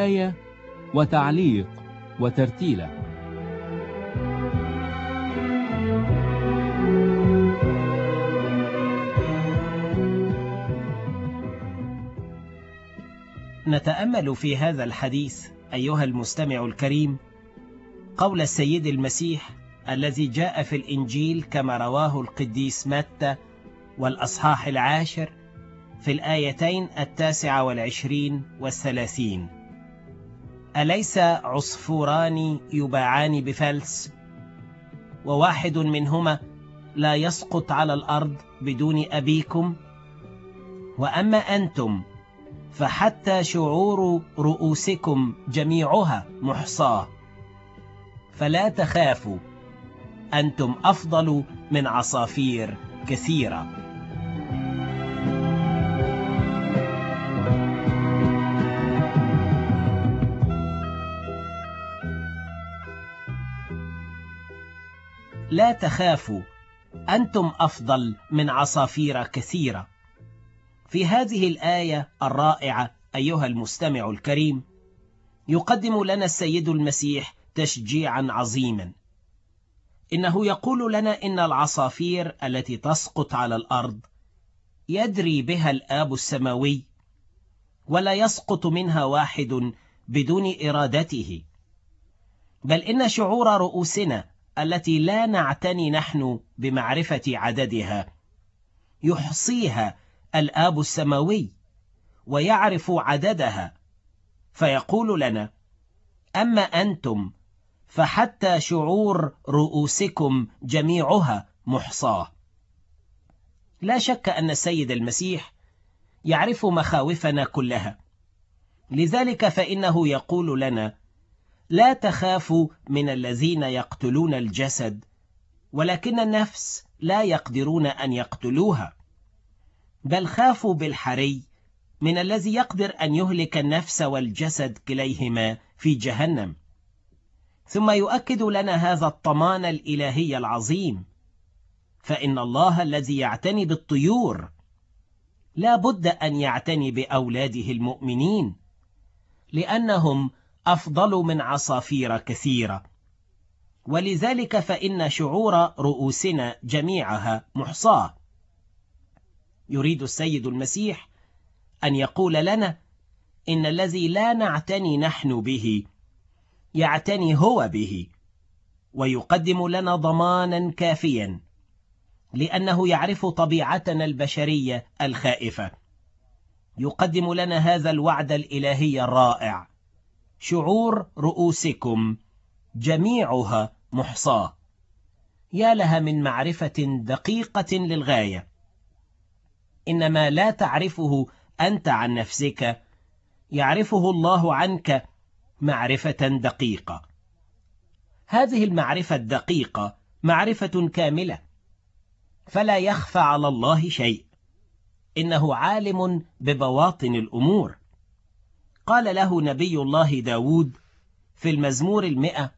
رواية وتعليق وترتيلة. نتأمل في هذا الحديث أيها المستمع الكريم قول السيد المسيح الذي جاء في الإنجيل كما رواه القديس متى والأصحاح 10 في الآيتين 29 و30: أليس عصفوران يباعان بفلس وواحد منهما لا يسقط على الأرض بدون أبيكم؟ وأما أنتم فحتى شعور رؤوسكم جميعها محصاة. فلا تخافوا، أنتم أفضل من عصافير كثيرة. لا تخافوا، أنتم أفضل من عصافير كثيرة. في هذه الآية الرائعة أيها المستمع الكريم يقدم لنا السيد المسيح تشجيعا عظيما. إنه يقول لنا إن العصافير التي تسقط على الأرض يدري بها الآب السماوي، ولا يسقط منها واحد بدون إرادته، بل إن شعور رؤوسنا التي لا نعتني نحن بمعرفة عددها يحصيها الآب السماوي ويعرف عددها، فيقول لنا: أما أنتم فحتى شعور رؤوسكم جميعها محصاة. لا شك أن السيد المسيح يعرف مخاوفنا كلها، لذلك فإنه يقول لنا: لا تخافوا من الذين يقتلون الجسد، ولكن النفس لا يقدرون أن يقتلوها، بل خافوا بالحري من الذي يقدر أن يهلك النفس والجسد كليهما في جهنم. ثم يؤكد لنا هذا الطمان الإلهي العظيم، فإن الله الذي يعتني بالطيور لا بد أن يعتني بأولاده المؤمنين، لأنهم أفضل من عصافير كثيرة. ولذلك فإن شعور رؤوسنا جميعها محصاة. يريد السيد المسيح أن يقول لنا إن الذي لا نعتني نحن به يعتني هو به، ويقدم لنا ضمانا كافيا، لأنه يعرف طبيعتنا البشرية الخائفة. يقدم لنا هذا الوعد الإلهي الرائع: شعور رؤوسكم جميعها محصاة. يا لها من معرفة دقيقة للغاية. إن ما لا تعرفه أنت عن نفسك يعرفه الله عنك معرفة دقيقة. هذه المعرفة الدقيقة معرفة كاملة، فلا يخفى على الله شيء. إنه عالم ببواطن الأمور. قال له نبي الله داود في المزمور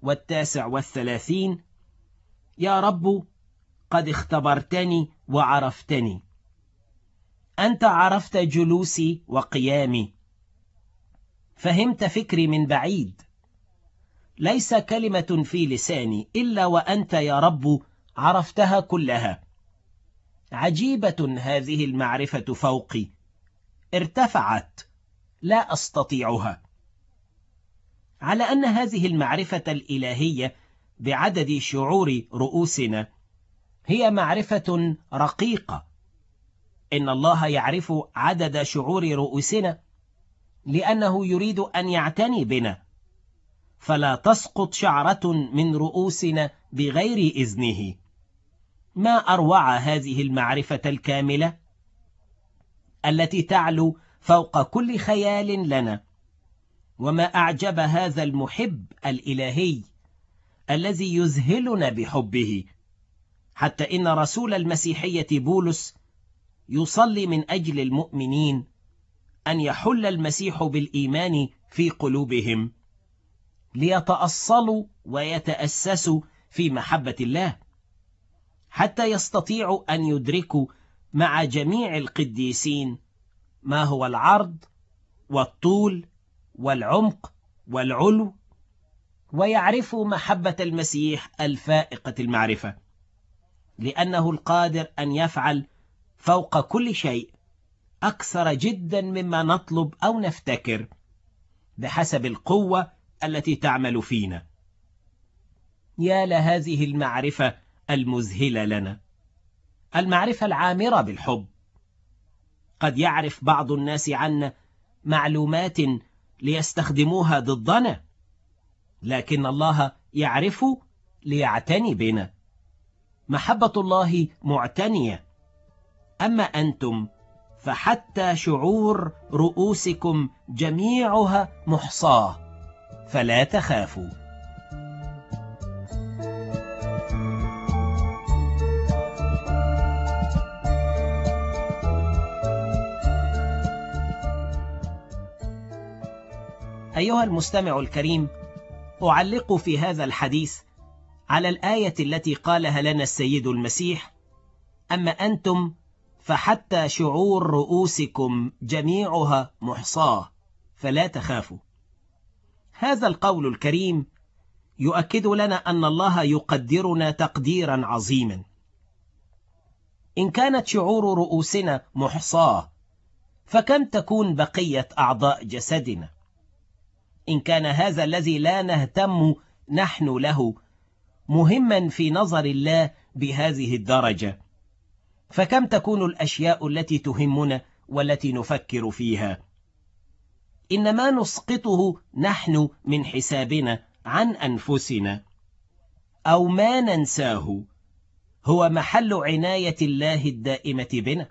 139: يا رب قد اختبرتني وعرفتني، أنت عرفت جلوسي وقيامي، فهمت فكري من بعيد، ليس كلمة في لساني إلا وأنت يا رب عرفتها كلها. عجيبة هذه المعرفة فوقي، ارتفعت، لا أستطيعها. على أن هذه المعرفة الإلهية بعدد شعور رؤوسنا هي معرفة رقيقة. إن الله يعرف عدد شعور رؤوسنا لأنه يريد أن يعتني بنا، فلا تسقط شعرة من رؤوسنا بغير إذنه. ما أروع هذه المعرفة الكاملة التي تعلو فوق كل خيال لنا، وما أعجب هذا المحب الإلهي الذي يذهلنا بحبه، حتى إن رسول المسيحية بولس يصلي من أجل المؤمنين أن يحل المسيح بالإيمان في قلوبهم ليتأصلوا ويتأسسوا في محبة الله، حتى يستطيعوا أن يدركوا مع جميع القديسين ما هو العرض والطول والعمق والعلو، ويعرفوا محبة المسيح الفائقة المعرفة، لأنه القادر أن يفعل فوق كل شيء أكثر جدا مما نطلب أو نفتكر، بحسب القوة التي تعمل فينا. يا لهذه المعرفة المذهلة لنا، المعرفة العامرة بالحب. قد يعرف بعض الناس عنا معلومات ليستخدموها ضدنا، لكن الله يعرف ليعتني بنا. محبة الله معتنية. أما أنتم فحتى شعور رؤوسكم جميعها محصاة، فلا تخافوا. أيها المستمع الكريم، أعلق في هذا الحديث على الآية التي قالها لنا السيد المسيح: أما أنتم فحتى شعور رؤوسكم جميعها محصاة، فلا تخافوا. هذا القول الكريم يؤكد لنا أن الله يقدرنا تقديرا عظيما. إن كانت شعور رؤوسنا محصاة، فكم تكون بقية أعضاء جسدنا؟ إن كان هذا الذي لا نهتم نحن له مهما في نظر الله بهذه الدرجة، فكم تكون الأشياء التي تهمنا والتي نفكر فيها؟ إن ما نسقطه نحن من حسابنا عن أنفسنا أو ما ننساه هو محل عناية الله الدائمة بنا.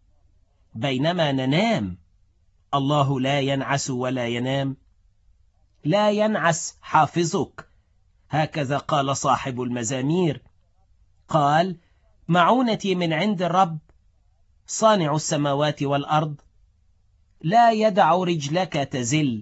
بينما ننام، الله لا ينعس ولا ينام. لا ينعس حافظك، هكذا قال صاحب المزامير. قال: معونتي من عند الرب صانع السماوات والأرض، لا يدع رجلك تزل.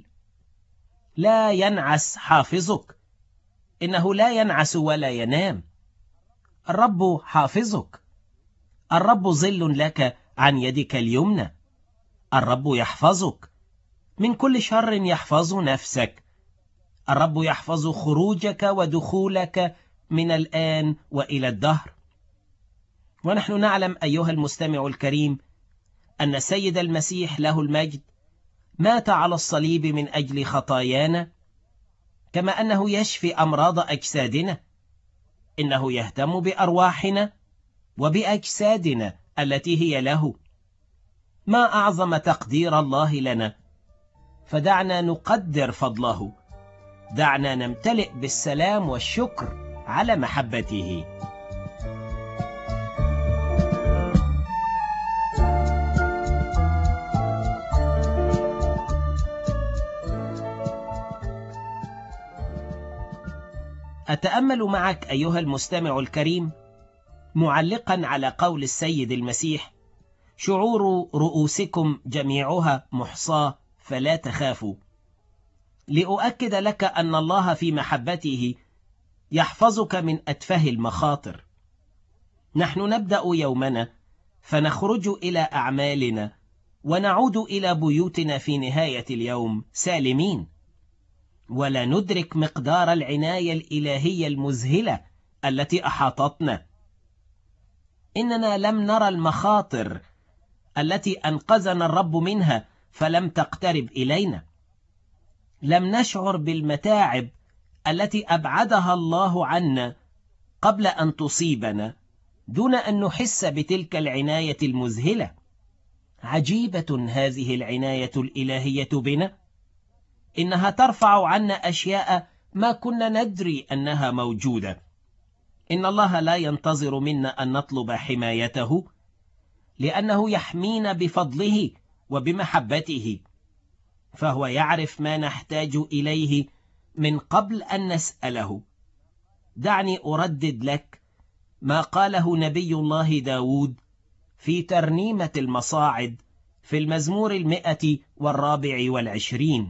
لا ينعس حافظك، إنه لا ينعس ولا ينام. الرب حافظك، الرب ظل لك عن يدك اليمنى. الرب يحفظك من كل شر، يحفظ نفسك. الرب يحفظ خروجك ودخولك من الآن وإلى الدهر. ونحن نعلم أيها المستمع الكريم أن السيد المسيح له المجد مات على الصليب من أجل خطايانا، كما أنه يشفي أمراض أجسادنا. إنه يهتم بأرواحنا وبأجسادنا التي هي له. ما أعظم تقدير الله لنا، فدعنا نقدر فضله. دعنا نمتلئ بالسلام والشكر على محبته. أتأمل معك أيها المستمع الكريم معلقا على قول السيد المسيح: شعور رؤوسكم جميعها محصاة، فلا تخافوا، لأؤكد لك أن الله في محبته يحفظك من أتفه المخاطر. نحن نبدأ يومنا فنخرج إلى أعمالنا ونعود إلى بيوتنا في نهاية اليوم سالمين، ولا ندرك مقدار العناية الإلهية المذهلة التي أحاطتنا. إننا لم نرى المخاطر التي أنقذنا الرب منها فلم تقترب إلينا. لم نشعر بالمتاعب التي أبعدها الله عنا قبل أن تصيبنا دون أن نحس بتلك العناية المذهلة. عجيبة هذه العناية الإلهية بنا، إنها ترفع عنا أشياء ما كنا ندري أنها موجودة. إن الله لا ينتظر منا أن نطلب حمايته، لأنه يحمينا بفضله وبمحبته، فهو يعرف ما نحتاج إليه من قبل أن نسأله. دعني أردد لك ما قاله نبي الله داود في ترنيمة المصاعد في المزمور 124: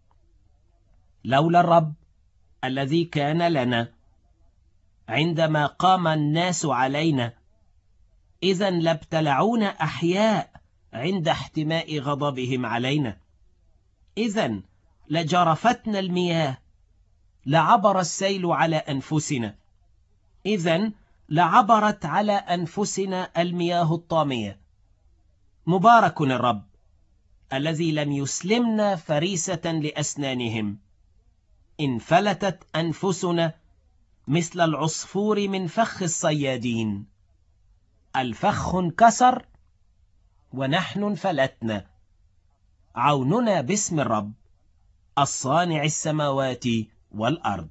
لولا الرب الذي كان لنا عندما قام الناس علينا، إذا لابتلعونا أحياء عند احتماء غضبهم علينا. إذا لجرفتنا المياه، لعبر السيل على أنفسنا. إذن لعبرت على أنفسنا المياه الطامية. مبارك الرب الذي لم يسلمنا فريسة لأسنانهم. انفلتت أنفسنا مثل العصفور من فخ الصيادين. الفخ انكسر ونحن انفلتنا. عوننا باسم الرب الصانع السماوات والأرض.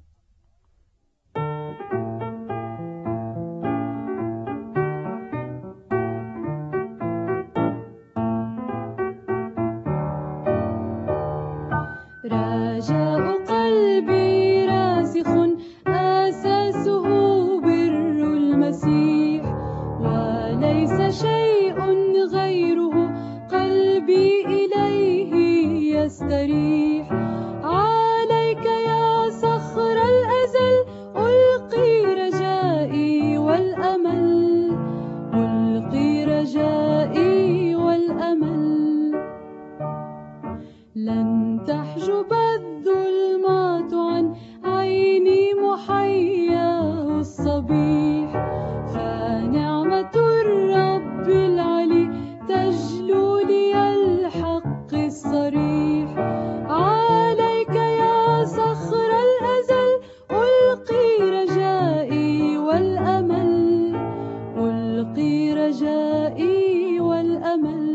رجاء قلبي راسخ أساسه بر المسيح، وليس شيء غيره قلبي إليه يستريح. عليك يا صخر الأزل ألقي رجائي والأمل، ألقي رجائي والأمل. لن تحجب الظلمات عن عيني محياه الصبيح، فنعمة الرب العلي تجلو لي الحق الصريح. عليك يا صخر الأزل ألقي رجائي والأمل، ألقي رجائي والأمل.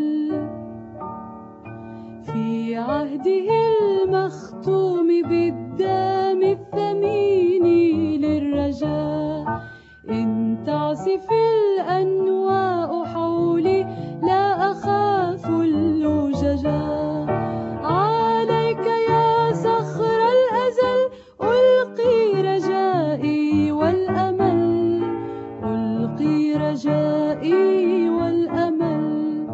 في عهده المختوم بالدم الثمين للرجاء، إن تعصف الأنواء حولي لا أخاف اللججا. عليك يا صخر الأزل ألقي رجائي والأمل، ألقي رجائي والأمل.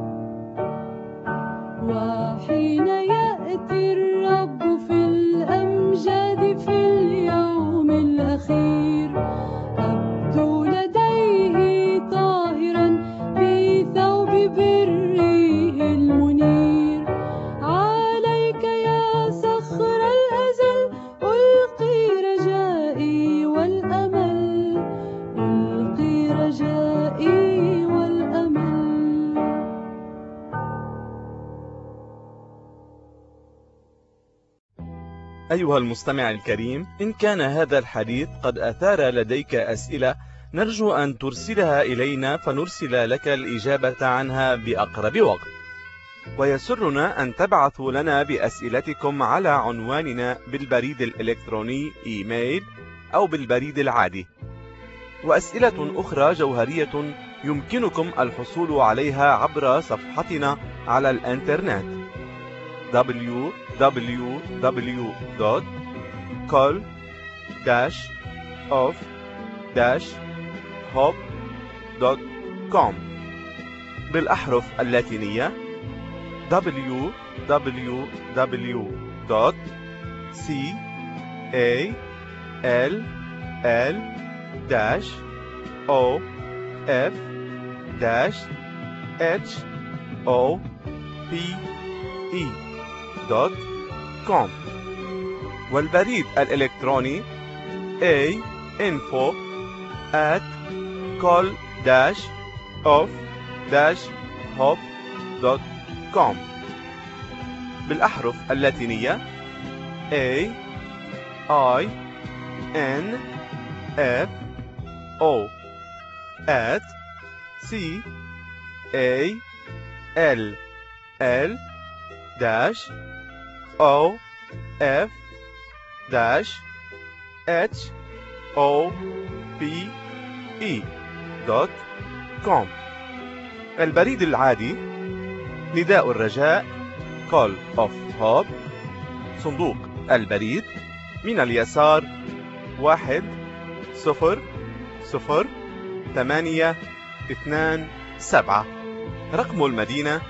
وحين يأتي الرب في الأمجاد في اليوم الأخير، أبدو لديه طاهرا بثوب بره المنير. عليك يا صخر الأزل ألقي رجائي والأمل، ألقي رجائي والأمل. أيها المستمع الكريم، إن كان هذا الحديث قد أثار لديك أسئلة، نرجو أن ترسلها إلينا فنرسل لك الإجابة عنها بأقرب وقت. ويسرنا أن تبعثوا لنا بأسئلتكم على عنواننا بالبريد الإلكتروني إيميل أو بالبريد العادي. وأسئلة أخرى جوهرية يمكنكم الحصول عليها عبر صفحتنا على الإنترنت www.call-of-hope.com بالأحرف اللاتينية call-of-hope.com والبريد الإلكتروني info@call-of-hope.com بالأحرف اللاتينية CALL-OF@CALL-OFF.com البريد العادي نداء الرجاء Call of Hope، صندوق البريد من اليسار 10087، رقم المدينة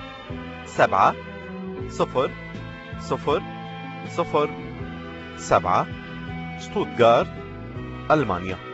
70007، شتوتغارت، ألمانيا.